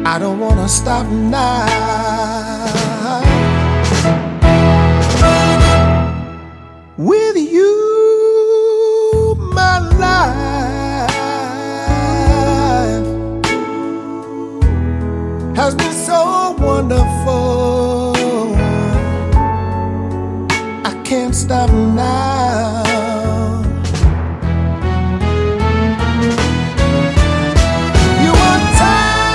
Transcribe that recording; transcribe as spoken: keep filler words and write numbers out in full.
I don't wanna stop now. With you, my life has been so wonderful. I can't stop now.